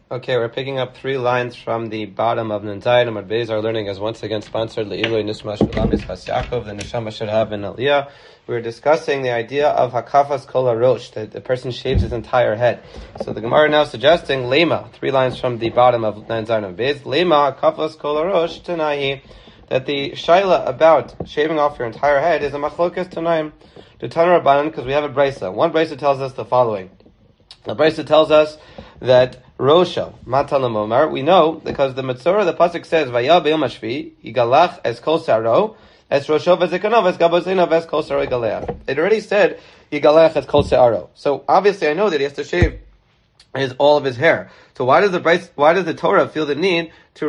Okay, we're picking up 3 lines from the bottom of Nanzai. Amar Beis. Our learning is once again sponsored Le'iloi Nishma Shulam Yitzchas Yaakov, the Neshama should have in Aliyah. We were discussing the idea of Hakafas Kol HaRosh, that the person shaves his entire head. So the Gemara now suggesting Lema, 3 lines from the bottom of Nanzai Amar Beis. Lema Hakafas Kol HaRosh Tanahi, that the shaila about shaving off your entire head is a machlokas Tanaim. To Tanur Rabbanan, because we have a brisa. One brisa tells us the following. The brisa tells us that Rosho, Matalam Omar, we know because the Metzora, the pasuk says, Vaya be'yom hashvi, Yigalach es kol saro, es Rosho v'zekanov, es gabozinov, es kol saro Yigalech. It already said, Yigalech es kol saro. So obviously I know that he has to shave all of his hair. So why does the Torah feel the need to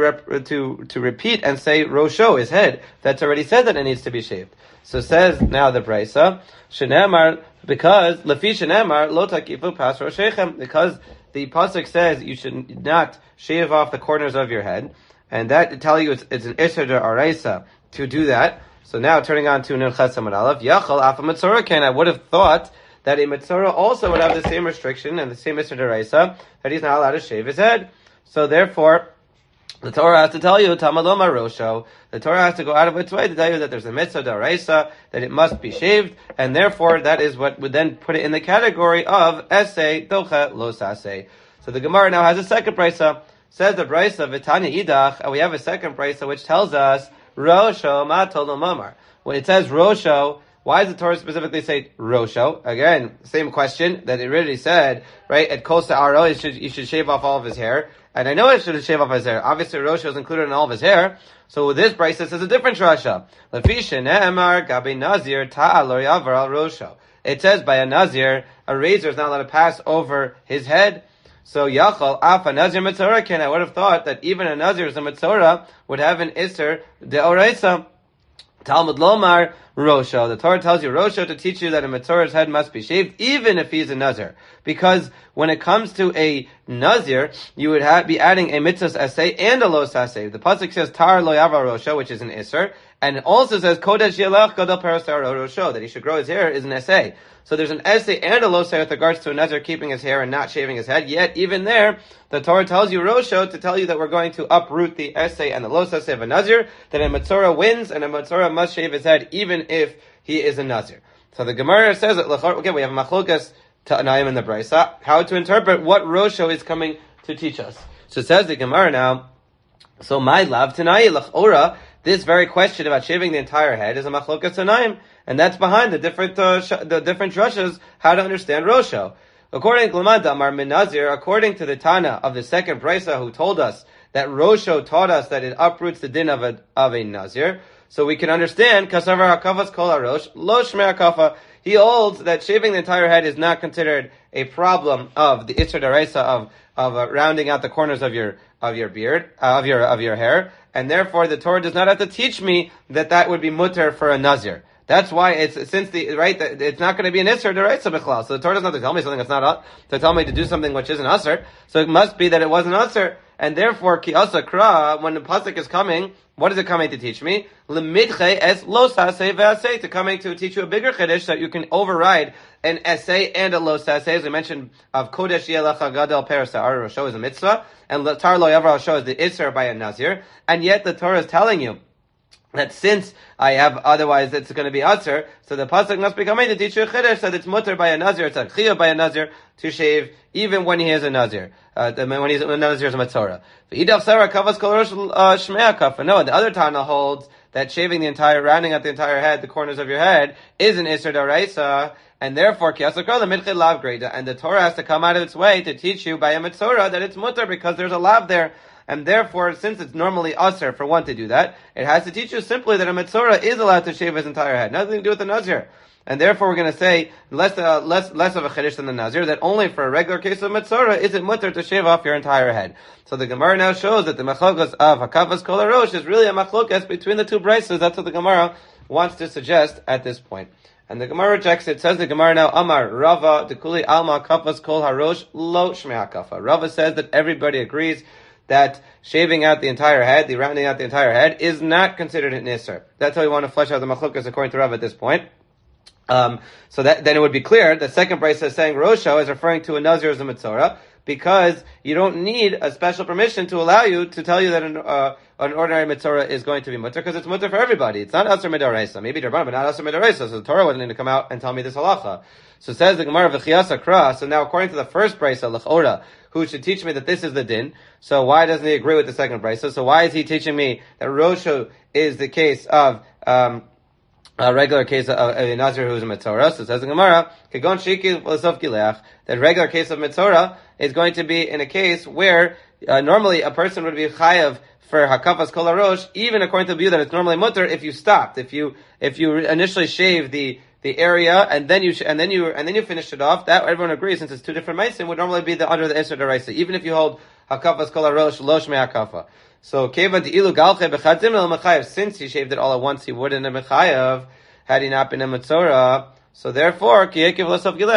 repeat and say Rosho, his head? That's already said that it needs to be shaved. So says now the brisa, Shenemar, because Lefi Shenemar, Lo takifu pas roshechem, because the pasuk says you should not shave off the corners of your head, and that tell you it's an isser d'oraisa to do that. So now turning on to Nun Ches Amud Aleph, Yachal Afa Metzora Ken, I would have thought that a Metzora also would have the same restriction and the same isser d'oraisa, that he's not allowed to shave his head. So therefore, the Torah has to tell you, Tamaloma Rosho, the Torah has to go out of its way to tell you that there's a mitzvah d'oraisa, that it must be shaved, and therefore that is what would then put it in the category of Esei Docha Lo Sasei. So the Gemara now has a second brisa, says the brisa, Vitanya Idach, and we have a second brisa which tells us, Rosho Matolo Mamar. When it says Rosho, why does the Torah specifically say Rosho? Again, same question that it really said, right? At Kol Sa'aro, you should shave off all of his hair. And I know it should shave off his hair. Obviously, Rosho is included in all of his hair. So with this brisa says a different rasha. Lefisha ne'emar gabi nazir ta'alor yavar al Rosho. It says by a nazir, a razor is not allowed to pass over his head. So yachal afa nazir metzora ken. I would have thought that even a nazir as a metzora would have an iser deoraisa. Talmud Lomar Rosho. The Torah tells you Rosho to teach you that a Metzora's head must be shaved, even if he's a Nazir. Because when it comes to a Nazir, you would be adding a Mitzvah Asay and a Los Asay. The pasuk says Tar Lo Yava Rosho, which is an Isser, and it also says Kodesh Yelech Gadol Parasar Rosho, that he should grow his hair is an Asay. So there's an essay and a losay with regards to a nazir keeping his hair and not shaving his head. Yet even there, the Torah tells you Rosho to tell you that we're going to uproot the essay and the losay of a nazir, that a metzora wins and a metzora must shave his head even if he is a nazir. So the Gemara says that okay, we have machlokas ta'anayim in the brisa, how to interpret what Rosho is coming to teach us. So it says the Gemara now, so my love tanayi l'chora, this very question about shaving the entire head is a machlokas ta'anayim. And that's behind the different drushes, how to understand Rosho. According to Amar Minazir, according to the Tana of the second brisa who told us that Rosho taught us that it uproots the din of a Nazir, so we can understand, Kasavar HaKafas Kol HaRosh, Lo Shmei HaKafa, he holds that shaving the entire head is not considered a problem of the Isser D'Oraisa of rounding out the corners of your beard, of your hair, and therefore the Torah does not have to teach me that would be mutter for a Nazir. That's why it's not going to be an Isser D'Oraisa B'chlal. So the Torah doesn't have to tell me something that's not to tell me to do something which isn't Asr. So it must be that it wasn't Asr. And therefore, Ki Asa Kra, when the pasuk is coming, what is it coming to teach me? L'midche es lo saseh ve'aseh, to coming to teach you a bigger chiddush that you can override an essay and a lo saseh. As we mentioned, of Kodesh Yelecha Gadol Parasar Rosho is a mitzvah, and Tar Lo Yavar Rosho is the Isser by a Nazir. And yet the Torah is telling you that since I have, otherwise it's going to be Asr, so the pasuk must be coming to teach you a chiddush that it's mutter by a Nazir, it's a chiyuv by a Nazir to shave even when he is a Nazir, when he's a Nazir is a Metzora. No, the other Tana holds that shaving rounding out the entire head, the corners of your head, is an Isser D'Oraisa, and therefore, and the Torah has to come out of its way to teach you by a Metzora that it's mutter because there's a lav there. And therefore, since it's normally usher for one to do that, it has to teach you simply that a metzora is allowed to shave his entire head. Nothing to do with the nazir. And therefore, we're going to say less of a chiddush than the nazir, that only for a regular case of metzora is it mutter to shave off your entire head. So the Gemara now shows that the machlokas of Hakafas Kol HaRosh is really a machlokas between the two braises. That's what the Gemara wants to suggest at this point. And the Gemara rejects it. Says the Gemara now, Amar Rava Dekuli Alma Kafas Kol HaRosh Lo Shmei HaKafa. Rava says that everybody agrees that shaving out the entire head, the rounding out the entire head, is not considered an Isser. That's how we want to flesh out the machlokas according to Rav at this point. So then it would be clear, the second brisa is saying Rosho is referring to a Nazir as a Metzora, because you don't need a special permission to allow you to tell you that an ordinary mitzvah is going to be mutter, because it's mutter for everybody. It's not asur midaraisa. Maybe derban, but not asur midaraisa. So the Torah wouldn't need to come out and tell me this halacha. So says the Gemara v'chiyas akra. So now, according to the first brisa, l'chora, who should teach me that this is the din? So why doesn't he agree with the second brisa? So why is he teaching me that rosho is the case of a regular case of a nazir who's a mitzvah? So says the Gemara, kegon shiki l'sof gileach, that regular case of mitzvah is going to be in a case where normally a person would be chayav for hakafas kol harosh, even according to the view that it's normally mutter if you stopped, if you initially shave the area and then you finished it off. That everyone agrees, since it's two different meisim, would normally be under the Isser Daraisa, even if you hold hakafas kol harosh losh me hakafa. So kevan ilu galche bechadzim el mechayev, since he shaved it all at once, he wouldn't have mechayev had he not been a mitzvah. So therefore, when it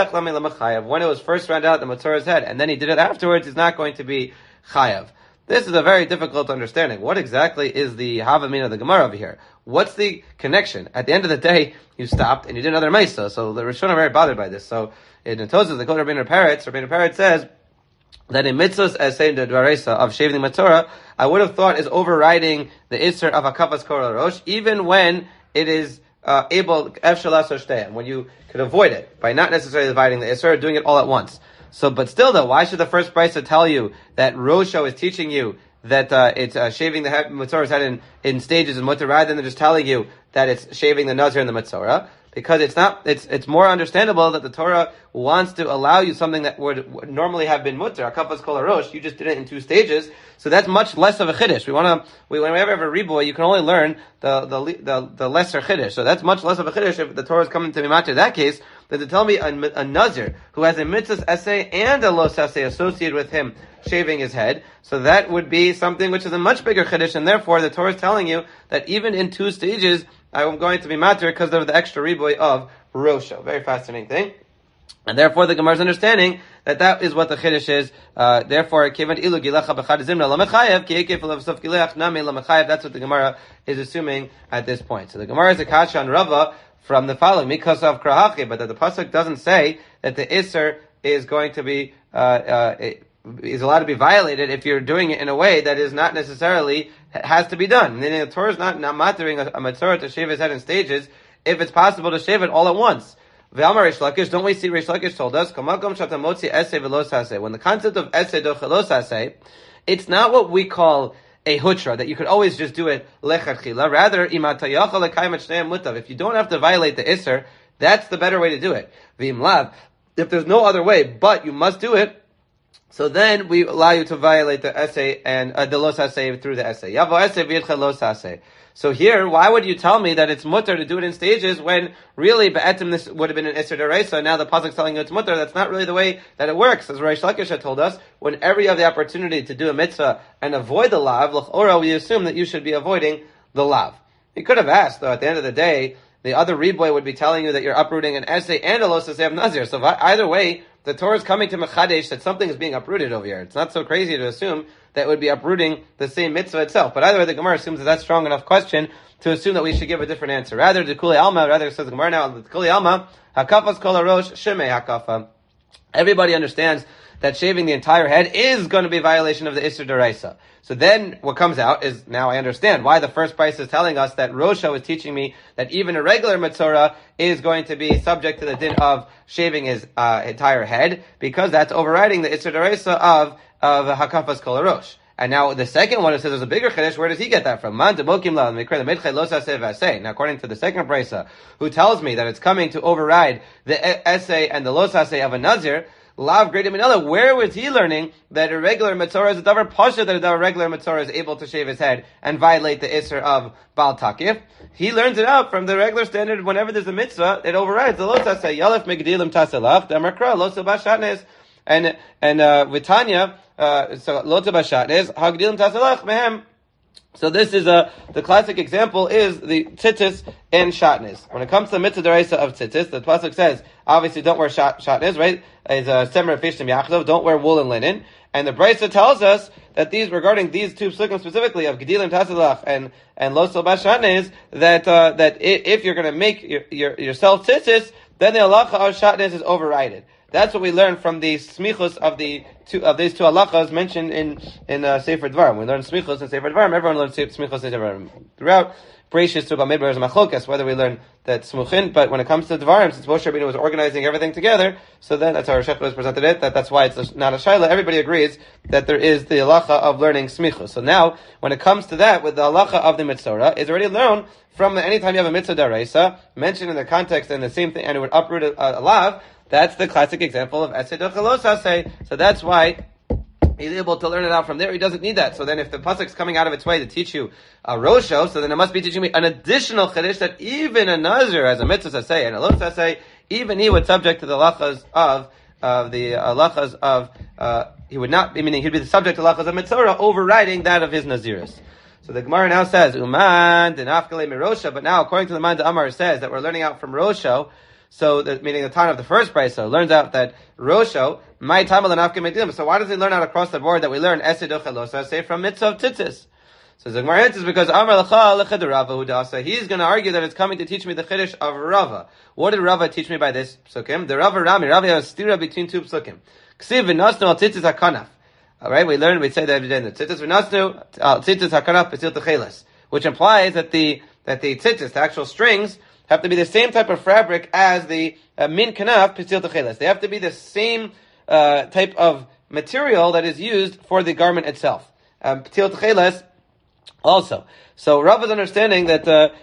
was first rounded out the Matzorah's head, and then he did it afterwards, he's not going to be chayav. This is a very difficult understanding. What exactly is the Havamina of the Gemara over here? What's the connection? At the end of the day, you stopped and you did another Maisa. So the Rishonim are very bothered by this. So in the Tosas, the Kol Rabbeinu Peretz says that in mitzvahs as saying the Dvaresa of shaving the Matzorah, I would have thought is overriding the Isser of Hakafas Kol Harosh, even when it is able, when you could avoid it by not necessarily dividing the Isser, doing it all at once. So, but still though, why should the first brisa tell you that Rosho is teaching you that it's shaving the Matzorah's head in stages in mutter, rather than just telling you that it's shaving the Nazir and the Matzorah? Because it's more understandable that the Torah wants to allow you something that would normally have been mutter, hakafas kol harosh. You just did it in two stages, so that's much less of a chiddush. When we have a riboy, you can only learn the lesser chiddush. So that's much less of a chiddush if the Torah is coming to me matter. In that case, than to tell me a nazir who has a mitzvah essay and a los essay associated with him shaving his head. So that would be something which is a much bigger chiddush, and therefore the Torah is telling you that even in two stages, I'm going to be matter because of the extra riboy of Rosho. Very fascinating thing. And therefore the Gemara's understanding that is what the Chiddush is. Therefore, that's what the Gemara is assuming at this point. So the Gemara is a kasha on Rava from the following, Mikasa of Krahachi, but that the Pasuk doesn't say that the Isser is going to be, is allowed to be violated if you're doing it in a way that is not necessarily has to be done. And then the Torah is not mattering a Matzorah to shave his head in stages if it's possible to shave it all at once. V'amar Reish Lakish, don't we see Reish Lakish told us, when the concept of esei dochelos asei, it's not what we call a hutra, that you could always just do it lechatchila. Rather, if you don't have to violate the Isser, that's the better way to do it. V'im lav, if there's no other way, but you must do it, so then we allow you to violate the essay and the los essay through the essay. Yavo essay v'yitcha los essay. So here, why would you tell me that it's mutter to do it in stages when really be'etim this would have been an Isser D'Oraisa? Now the pasuk's telling you it's mutter. That's not really the way that it works. As Reish Lakish had told us, whenever you have the opportunity to do a mitzvah and avoid the lav, l'chora, we assume that you should be avoiding the lav. You could have asked, though, at the end of the day, the other riboy would be telling you that you're uprooting an essay and a los essay of Nazir. So either way, the Torah is coming to Mechadesh that something is being uprooted over here. It's not so crazy to assume that it would be uprooting the same mitzvah itself. But either way, the Gemara assumes that that's strong enough question to assume that we should give a different answer. Rather, the Kuli Alma, says the Gemara now, the Kuli Alma, Hakafas Kol Harosh, Shemei Hakafa. Everybody understands that shaving the entire head is going to be a violation of the Isser D'Oraisa. So then what comes out is, now I understand why the first price is telling us that Rosha is teaching me that even a regular Matzorah is going to be subject to the din of shaving his entire head, because that's overriding the Isser D'Oraisa of Hakafas Kol Harosh. And now the second one, it says there's a bigger chiddush. Where does he get that from? Now, according to the second brisa, who tells me that it's coming to override the essay and the los essay of a Nazir, Lav Greater Minella, where was he learning that a regular Matzorah is a davar pasha, that a regular Matzorah is able to shave his head and violate the Isser of Baal Takif? He learns it out from the regular standard. Whenever there's a mitzvah, it overrides the los essay. Yalef megdilim taselach, damakra, los bashatnes. And Vitanya, so los bashatnes, hagdilim taselach mehem. So this is the classic example is the tzitzis and shatnez. When it comes to the mitzvah deraisa of tzitzis, the pasuk says, obviously don't wear shatnez, right? Is semer fishtim yachdov, don't wear wool and linen. And the brisa tells us that regarding these two psukim specifically of gedilim taselach and losel bashatnez, that if you're going to make yourself tzitzis, then the halacha of shatnez is overridden. That's what we learn from the smichus of these two halachas mentioned in Sefer Dvarim. We learn smichus in Sefer Dvarim. Everyone learns smichus in Sefer Dvarim. Throughout Bereshis to Bamidbar is machlokas, whether we learn that smuchin, but when it comes to Dvarim, since Moshe Rabbeinu was organizing everything together, so then that's how Rosh Hashanah presented it, that's why it's not a shaila. Everybody agrees that there is the halacha of learning smichus. So now, when it comes to that, with the halacha of the mitzvah, is already known from anytime you have a mitzvah daraisa, mentioned in the context and the same thing, and it would uproot a lav. That's the classic example of esed ochelos hasei. So that's why he's able to learn it out from there. He doesn't need that. So then if the pasuk's coming out of its way to teach you a rosho, so then it must be teaching me an additional chiddush that even a nazir has a mitzvah hasei and a los hasei, even he would subject to the halachas of he would not, meaning he'd be the subject to halachas of mitzvah, overriding that of his naziris. So the Gemara now says, Uman denafkale mirosha, but now according to the man de Amar says that we're learning out from rosho. So, meaning the time of the first brisa learns out that Rosho, my time of the nafka medium. So why does he learn out across the board that we learn Esed Ochelosa, say from mitzvah of tzitzis? So the Gemara answers because Amar Lacha Lechad Rava Hudasa. He's going to argue that it's coming to teach me the chiddush of Rava. What did Rava teach me by this psukim? The Rava has stira between two psukim. Ksiv v'nasnu al tzitzis hakanaf. Alright, we say that every day in the tzitzis v'nasnu al tzitzis hakanaf b'sil techelas. Which implies that the tzitzis, the actual strings, have to be the same type of fabric as the min kanaf pisil techeles. They have to be the same type of material that is used for the garment itself. Pisil techeles also. So Rav is understanding that a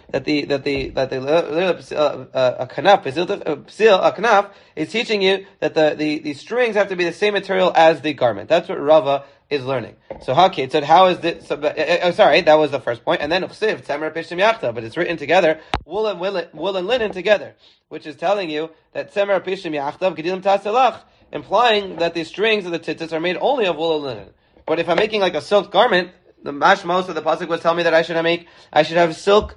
kanaf is teaching you that the strings have to be the same material as the garment. That's what Rava is learning. So it said, how is this? Sorry, that was the first point. And then Uchsiv, Tzemer Pishtim Yachta, but it's written together, wool and linen together, which is telling you that Tzemer Pishtim Yachta, Gedilim Taselach, implying that the strings of the tzitzis are made only of wool and linen. But if I'm making like a silk garment, the mashmos of the pasuk was telling me that I should have silk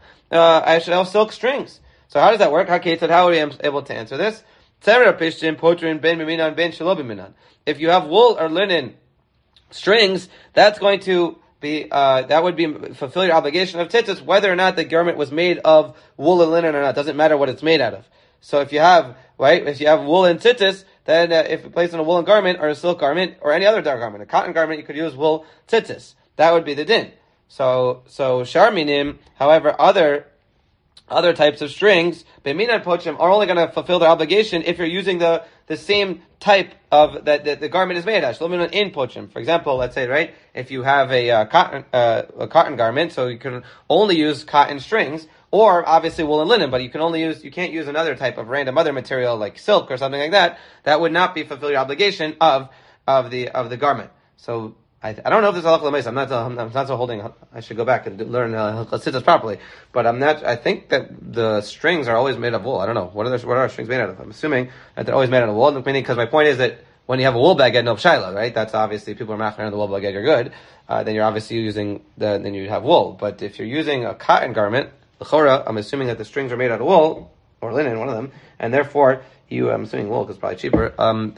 strings. So how does that work? Said, how are we able to answer this? Tzemer Pishtim Potrin Ben Miminan Ben Shelo Biminan. If you have wool or linen strings, that's going to be, that would be fulfill your obligation of tzitzis, whether or not the garment was made of wool and linen or not. Doesn't matter what it's made out of. So if you have wool and tzitzis, then if you place in a woolen garment or a silk garment or any other dark garment, a cotton garment, you could use wool tzitzis. That would be the din. So sharminim, however, other types of strings, b'minan pochim, are only going to fulfill their obligation if you're using the same type of that the garment is made of. Shlominan in pochim. For example, let's say, right, if you have a cotton garment, so you can only use cotton strings, or obviously wool and linen, but you can't use another type of random other material like silk or something like that. That would not be fulfill your obligation of the garment. So I don't know if this is halakha l'meis. I'm not so holding. I should go back and learn halakha properly. But I'm not. I think that the strings are always made of wool. I don't know what are strings made out of. I'm assuming that they're always made out of wool. Meaning, because my point is that when you have a wool baguette, no shaila, right? That's obviously people are machmer on the wool baguette. You're good. Then you're obviously using then you have wool. But if you're using a cotton garment, l'chora, I'm assuming that the strings are made out of wool or linen, one of them, and therefore I'm assuming wool because it's probably cheaper.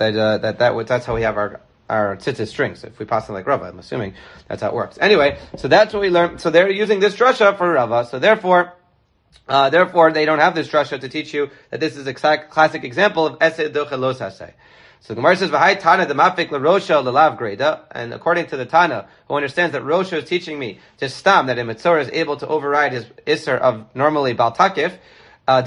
That's how we have our tzitzis strings. If we pass them like Rava, I'm assuming that's how it works. Anyway, so that's what we learned. So they're using this drasha for Rava. So therefore they don't have this drasha to teach you that this is a classic example of esed dochelos hasei. So the Gemara says, "V'hai Tana the mafik l'rosha l'lav greda," and according to the Tana, who understands that Rosha is teaching me just stam that a mitzvah is able to override his isser of normally baltakif. But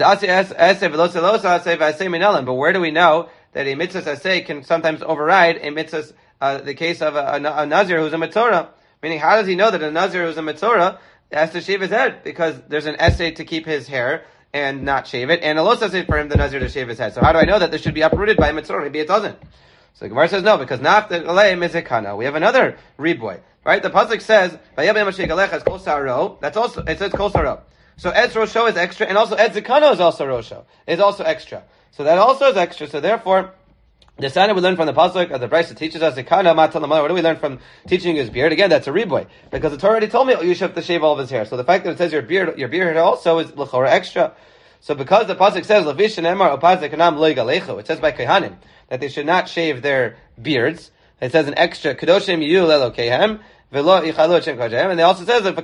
where do we know that a mitzvah saseh can sometimes override a mitzvah, the case of a nazir who's a mitzvah? Meaning, how does he know that a nazir who's a mitzvah has to shave his head? Because there's an essay to keep his hair and not shave it, and a los essay for him, the nazir, to shave his head. So how do I know that this should be uprooted by a mitzvah? Maybe it doesn't. So the Gemara says no, because naf alei mizikana. We have another riboy, right? The pasuk says, that's also, it says kol saro. So Etz Rosho is extra, and also Etz Zikano is also Rosho. Is also extra. So that also is extra. So therefore, the sign we learn from the pasuk of the Brisa teaches us Zikano Matalamah. What do we learn from teaching his beard? Again, that's a riboy, because the Torah already told me you should have to shave all of his hair. So the fact that it says your beard also is l'chora extra. So because the pasuk says Levish and Emar Opaz Zikanam Lo Yigalechu, it says by Kehanim that they should not shave their beards. It says an extra Kedoshim Yu Lelokehem. And they also says that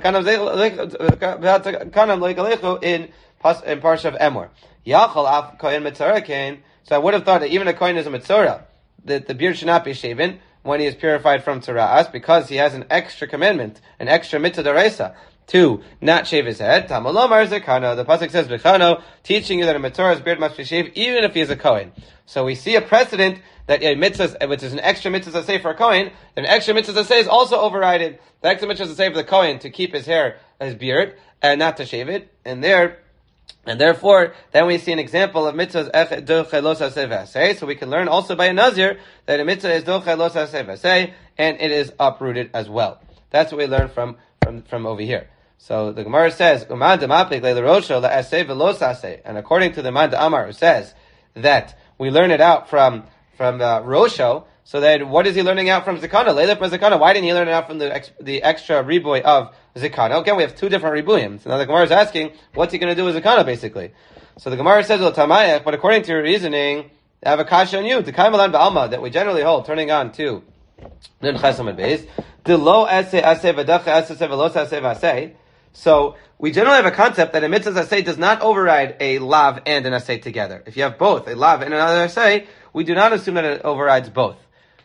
in Parsha of Emor. So I would have thought that even a kohen is a mitzora, that the beard should not be shaven when he is purified from tzara'as, because he has an extra commandment, an extra mitzvah d'oraisa, to not shave his head. Tamalomar zekano. The pasuk says bechano, teaching you that a mitzora's beard must be shaved even if he is a kohen. So we see a precedent that a mitzvah, which is an extra mitzvah say for a kohen, an extra mitzvah say is also overrided. The extra mitzvah say for the kohen to keep his hair, his beard, and not to shave it. And therefore, then we see an example of mitzvahs ech doche lo saseh v'aseh. So we can learn also by a nazir that a mitzvah is doche lo saseh v'aseh, and it is uprooted as well. That's what we learn from over here. So the Gemara says, "Uman demaplik le'lerosho la'aseh v'lo saseh," and according to the Man Amar, who says that we learn it out from Rosho. So then, what is he learning out from Zikana? Leilif Zikana. Why didn't he learn it out from the extra riboy of Zikana? Again, we have two different ribuyim. So now the Gemara is asking, what's he going to do with Zikana, basically? So the Gemara says, "Tamayach," but according to your reasoning, I have a kasha on you, the Kaimalan Ba'alma, that we generally hold, turning on to Nun Chesamad Beis, the lo aseh aseh v'dacha aseh v'lo aseh v'aseh. So we generally have a concept that a mitzvah aseh does not override a lav and an aseh together. If you have both, a lav and another aseh, we do not assume that it overrides both.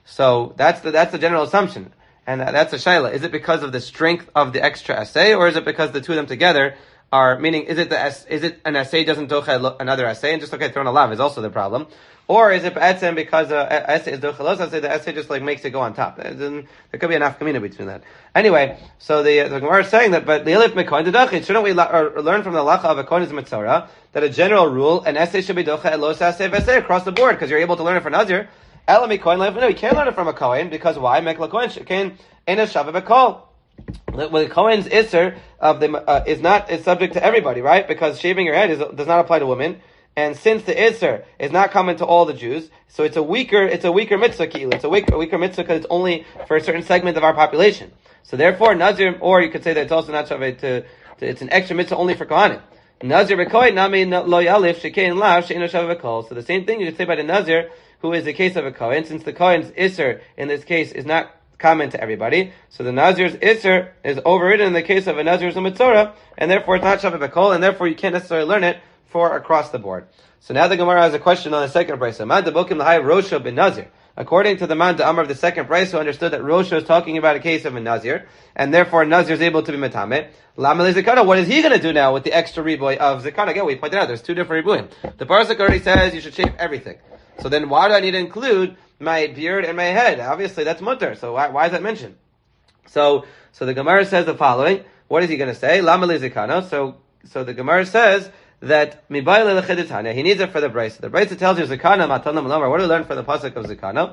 So that's the general assumption. And that's a shaila. Is it because of the strength of the extra aseh, or is it because the two of them together are, meaning, is it an aseh doesn't docha another aseh, and just throwing a lav is also the problem? Or is it ba'etzem because aseh is docha los aseh, the aseh just makes it go on top? There could be an afkamina between that. Anyway, so the Gemara is saying that, but the elif mekoin dedachit, shouldn't we learn from the lacha of a kohen is mitzora, that a general rule, an aseh should be docha los aseh v'aseh across the board, because you're able to learn it from Nazir. No, you can't learn it from a kohen, because why? Mekla kohen shekain ena shava bekol. Well, the kohen's isser of the is subject to everybody, right? Because shaving your head does not apply to women, and since the isser is not common to all the Jews, so it's a weaker mitzvah ki'il. It's a weaker mitzvah because it's only for a certain segment of our population. So therefore, Nazir, or you could say that it's also not shaveh to it's an extra mitzvah only for kohanim. Nazir b'kohen nami lo yalif shekain lav she'ena shava bekol. So the same thing you could say by the Nazir, who is the case of a kohen, since the kohen's isser in this case is not common to everybody, so the Nazir's isser is overridden in the case of a Nazir's mitzvah, and therefore it's not shaveh bekol, and therefore you can't necessarily learn it for across the board. So now the Gemara has a question on the second brayso. Man de'bokim l'hai Rosho ben Nazir. According to the Man Amar of the second brayso, who understood that Rosho is talking about a case of a Nazir, and therefore Nazir is able to be metamet. Lama zikana. What is he going to do now with the extra riboy of zikana? Again, we pointed out there's two different ribuyim. The parsuk already says you should shave everything. So then why do I need to include my beard and my head? Obviously that's mutter. So why is that mentioned? So the Gemara says the following. What is he going to say? Lama zikana. So the Gemara says that he needs it for the brayso. The brayso tells you zikana matanam lamar. What do we learn from the pasuk of zikana?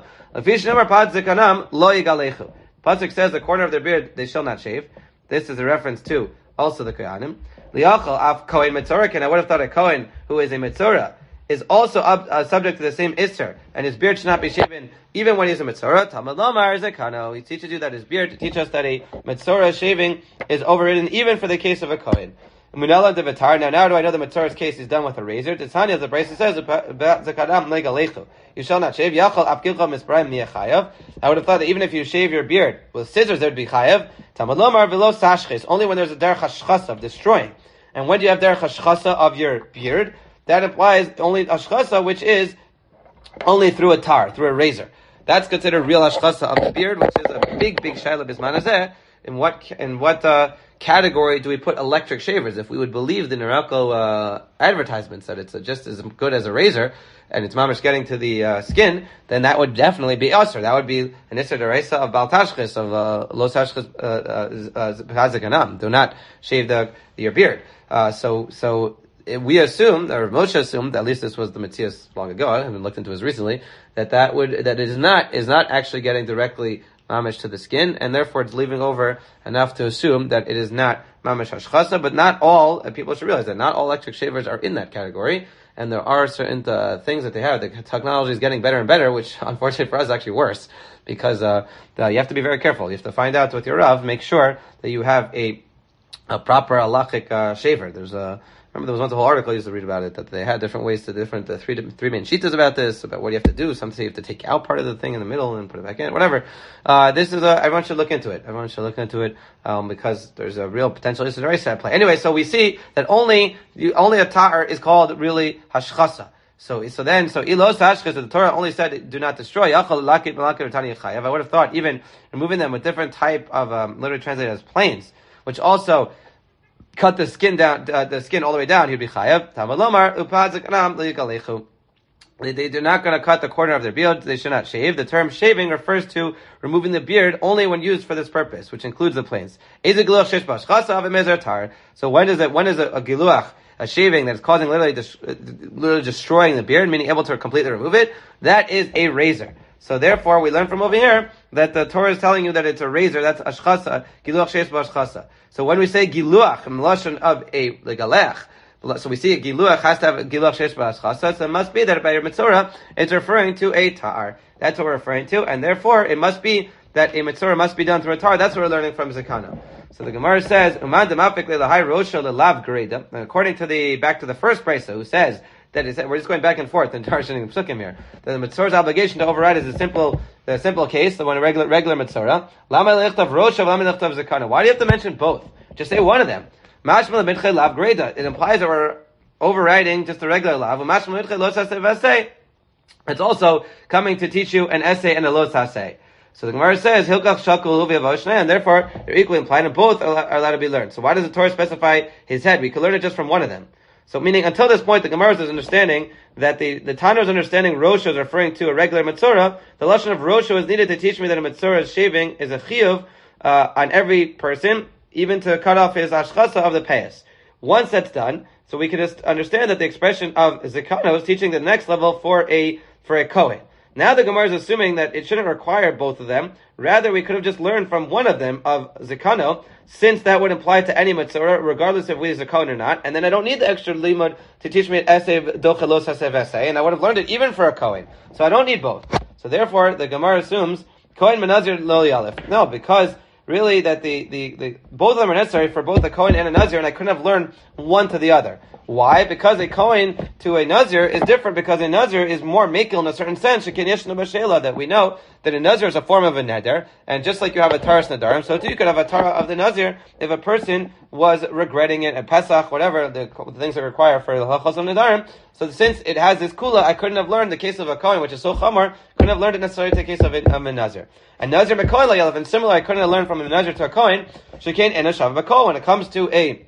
Pasuk says the corner of their beard they shall not shave. This is a reference to also the kohanim. Liachal af kohen mitzora. I would have thought a kohen who is a mitzora is also subject to the same isser, and his beard should not be shaven even when he's a mitzora. Talmud Lomar Zekano. He teaches you that his beard to teach us that a mitzora shaving is overridden even for the case of a kohen. Munela de Vitar. Now do I know the mitzora's case is done with a razor? Titania, the bracelet says, you shall not shave. Yachal apkilcha misbrayim miyachayav. I would have thought that even if you shave your beard with scissors, there'd be chayav. Talmud Lomar v'lo sashches. Only when there's a derech hashchasa of destroying. And when do you have derech hashchasa of your beard? That implies only hashchasa, which is only through a tar, through a razor. That's considered real hashchasa of the beard, which is a big shayla bisman hazeh. In what category do we put electric shavers? If we would believe the Norelco advertisements that it's just as good as a razor, and it's mamish getting to the skin, then that would definitely be usher. That would be an isser deraisa of bal tashchis, of lo tashchis hazakanam. Do not shave your beard. So we assume, or Moshe assumed, at least this was the Matthias long ago, I haven't looked into this recently, that it is not actually getting directly mamish to the skin, and therefore it's leaving over enough to assume that it is not mamish hashchasa, but not all, people should realize that not all electric shavers are in that category, and there are certain things that they have. The technology is getting better and better, which unfortunately for us is actually worse, because you have to be very careful. You have to find out with your Rav, make sure that you have a proper halachic shaver. Remember there was once a whole article I used to read about it, that they had different ways to three main shitas about this, about what you have to do. Some say you have to take out part of the thing in the middle and put it back in, whatever. Everyone should look into it. Because there's a real potential issue at play. Anyway, so we see that only a tar is called really hashchasa. So ilos hashchis, the Torah only said do not destroy. I would have thought even removing them with different type of literally translated as planes, which also cut the skin down, the skin all the way down, he'd be chayav. They're not going to cut the corner of their beard. They should not shave. The term shaving refers to removing the beard only when used for this purpose, which includes the planes. So when is a giluach, a shaving that's causing literally destroying the beard, meaning able to completely remove it? That is a razor. So therefore, we learn from over here that the Torah is telling you that it's a razor. That's ashchasa, giluach sheish b'ashchasa. So when we say giluach in the lashon of a legalech, so we see a giluach has to have a giluach sheish b'ashchasa. So it must be that by your mitzvah it's referring to a ta'ar. That's what we're referring to, and therefore it must be that a mitzvah must be done through a ta'ar. That's what we're learning from Zakana. So the Gemara says, "Uman demafik lelahai rosha lelav greda." And according to back to the first brisa, who says that we're just going back and forth in Tarshan and Psukim here. That the mitzvah's obligation to override is the simple case, the one regular mitzvah. Lama lechtav rosha, lama lechtav zakana. Why do you have to mention both? Just say one of them. Mashma lebinchei lav greda. It implies that we're overriding just the regular lav. Mashma lebinchei lo saseh v'aseh. It's also coming to teach you an essay and a lo saseh. So the Gemara says, Hilkach shakul uvi, and therefore they're equally implied, and both are allowed to be learned. So why does the Torah specify his head? We could learn it just from one of them. So meaning, until this point, the Gemara is understanding that the Tana is understanding Rosha is referring to a regular Mitzorah. The lashon of Rosha is needed to teach me that a Mitzorah shaving is a chiyuv on every person, even to cut off his ashchasa of the payas. Once that's done, so we can just understand that the expression of Zakana is teaching the next level for a Kohen. Now the Gemara is assuming that it shouldn't require both of them. Rather, we could have just learned from one of them of Zakano, since that would apply to any Mitzorah, regardless if we is a Kohen or not. And then I don't need the extra limud to teach me an essay, dochelos hasev essay, and I would have learned it even for a Kohen. So I don't need both. So therefore, the Gemara assumes, Kohen menazir lo yalef. No, because really that the both of them are necessary for both a Kohen and a Nazir, and I couldn't have learned one to the other. Why? Because a Kohen to a Nazir is different, because a Nazir is more makil in a certain sense, that we know that a Nazir is a form of a neder, and just like you have a Taras Nadarim, so too you could have a Tara of the Nazir if a person was regretting it, at Pesach, whatever, the things that require for the Halachos of Nadarim. So since it has this kula, I couldn't have learned the case of a Kohen, which is so chamor, couldn't have learned it necessarily to the case of a Nazir. A Nazir Mekohen Layalav, and similar, I couldn't have learned from a Nazir to a Kohen, Shekain and a Shav Bakol. When it comes to a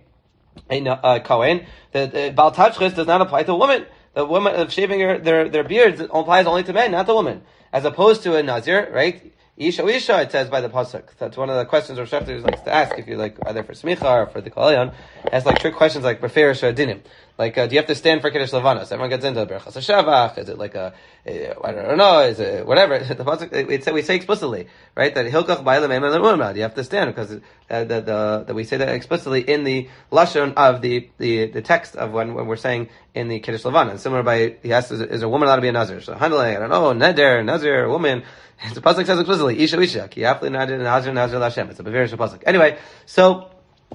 Kohen, the Baal Tachlis does not apply to a woman. The woman of shaving their beards applies only to men, not the woman. As opposed to a Nazir, right? Isha, it says by the pasuk. That's one of the questions Rosh Hashanah likes to ask, if you like, either for smicha or for the kolayon. Asks like trick questions like beferish or dinim. Like, do you have to stand for Kiddush Levana? So everyone gets into berachas hashavach. Is it like I don't know, is it whatever? The pasuk, we say explicitly, right, that hilkach ba'ilem emen l'rumad. You have to stand, because that we say that explicitly in the lashon of the text of when we're saying in the Kiddush Levana. And similar by, he asks, is a woman allowed to be a Nazir? So handling, I don't know, neder, Nazir, a woman. The pasuk says explicitly, Isha, ki afli nadir Nazir Lashem. It's a very pasuk. Anyway, so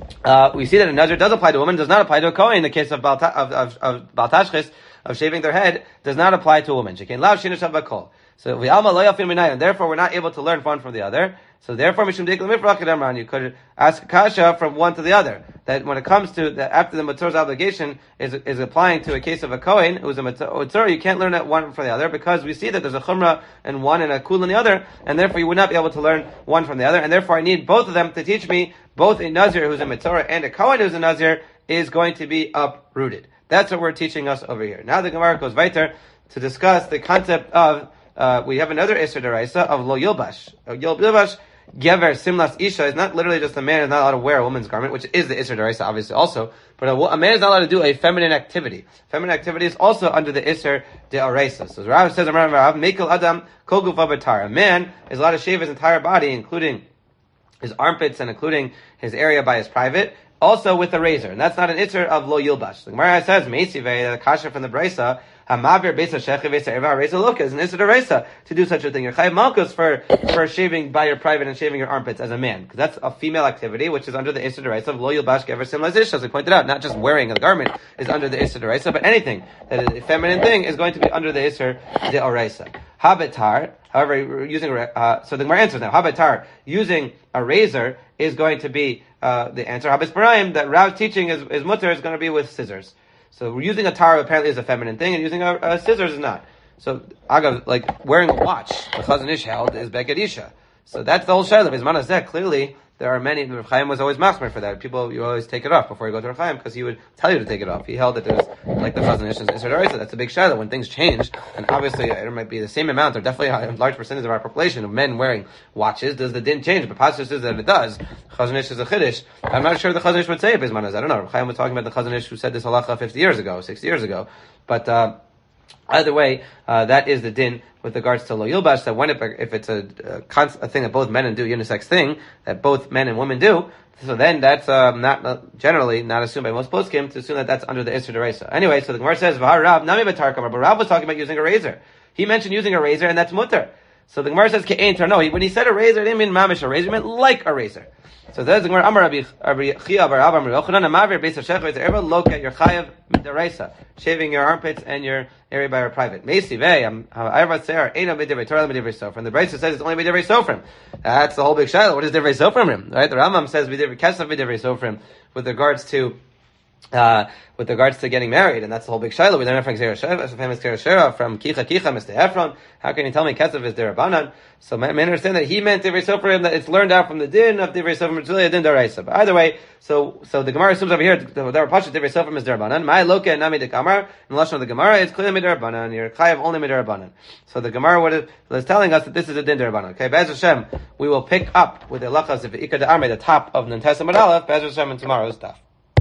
we see that a Nazir does apply to a woman, does not apply to a Kohen. In the case of Baal Tashchis, of shaving their head, does not apply to a woman. Shekein lav shinu shav bakol. So we alma lo yafin minayin. Therefore, we're not able to learn one from the other. So therefore, mishum dikla mifrach kedamran. You could ask kasha from one to the other. That when it comes to after the Matzor's obligation is applying to a case of a Kohen who's a Matzor, you can't learn that one from the other, because we see that there's a Chumrah in one and a Kul in the other, and therefore you would not be able to learn one from the other, and therefore I need both of them to teach me. Both a Nazir who's a Matzor and a Kohen who's a Nazir is going to be uprooted. That's what we're teaching us over here. Now the Gemara goes weiter to discuss the concept of, we have another Isser Deraisa of Lo Yilbash. Yilbash, Gever, Simlas Isha, is not literally just a man is not allowed to wear a woman's garment, which is the Isser Deraisa obviously also, but a man is not allowed to do a feminine activity. Feminine activity is also under the Isser Deraisa. So Rav says, Rav, Mekel Adam, Kol Gufa B'tar. A man is allowed to shave his entire body, including his armpits and including his area by his private, also with a razor. And that's not an Isser of Lo Yilbash. The Gemara says, Meisivei, the Kasha from the Brisa, Hamavir Beisa Shechev Beisa Eva Reza Loka is an Isser Deraisa to do such a thing. You're Chayav Malkus for shaving by your private and shaving your armpits as a man, because that's a female activity which is under the Isser Deraisa of Lo Yilbash Gever Simlas Isha. As we pointed out, not just wearing a garment is under the Isser Deraisa, but anything that is a feminine thing is going to be under the Isser Deraisa. Habitar, however, using so the Gemara answers now. Habitar, using a razor is going to be the answer. Habis Barayim, that Rav's teaching is mutter is going to be with scissors. So using a tar apparently is a feminine thing, and using a scissors is not. So, agav, like wearing a watch, the Chazon Ish held is Beged Isha. So that's the whole shayla. Bisman Hazeh, clearly, there are many, Rav Chaim was always machmer for that. People, you always take it off before you go to Rav Chaim, because he would tell you to take it off. He held that there's, like the Chazon Ish is Isser D'Oraisa. That's a big shayla. When things change, and obviously it might be the same amount, or definitely a large percentage of our population of men wearing watches, does the din change? But Pasuk says that it does. Chazon Ish is a Chiddush. I'm not sure the Chazon Ish would say it, Bisman Hazeh. I don't know. Rav Chaim was talking about the Chazon Ish who said this halacha 50 years ago, 60 years ago. But, either way, that is the din with regards to lo yilbash, that when if it's a thing that both men and do, unisex thing, that both men and women do, so then that's not generally not assumed by most poskim to assume that that's under the Isser D'Oraisa. Anyway, so the Gemara says, V'har Rav, nami b'tar kamar, but Rav was talking about using a razor. He mentioned using a razor, and that's mutter. So the Gemara says, Ke'ein tar. No, when he said a razor, he didn't mean mamish a razor, he meant like a razor. So there's the Gemara, Amar Rabbi Chia bar Abba Amar Yochanan, Amavir Beis HaShech, ever look at your chayav midaraisa, shaving your armpits and your area by your private. Meisi vei, Ayravat Seir, Eina B'divrei Torah B'divrei Sofrim. The Brisa says it's only B'divrei Sofrim. That's the whole big shayla. What is Divrei Sofrim? Right? The Rambam says B'divrei Kesef B'divrei Sofrim with regards to getting married, and that's the whole big shayla. We learn it from famous Kerashera, from Kicha Mr. Ephron. How can you tell me Kesef is Derabanan? So I understand that he meant Divrei Sofrim, that it's learned out from the din of Divrei Sofrim, it's really a din d'oraisa. But either way, so the Gemara assumes over here that our Pasha Divrei Sofrim is Derabanan. My Loka and Nami de Kamar, in the Lashon of the Gemara, it's clearly Midarabanan. Your Chayav only Midarabanan. So the Gemara is telling us that this is a din Derabanan. Okay, Be'ez Hashem, we will pick up with the Lachas of Ikar De'amre, the top of Nantesa Madalef, Be'ez Hashem in tomorrow's stuff.